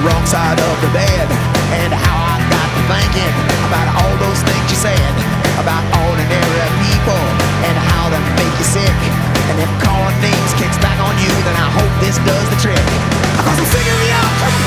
the wrong side of the bed. And how I got to thinking about all those things you said, about all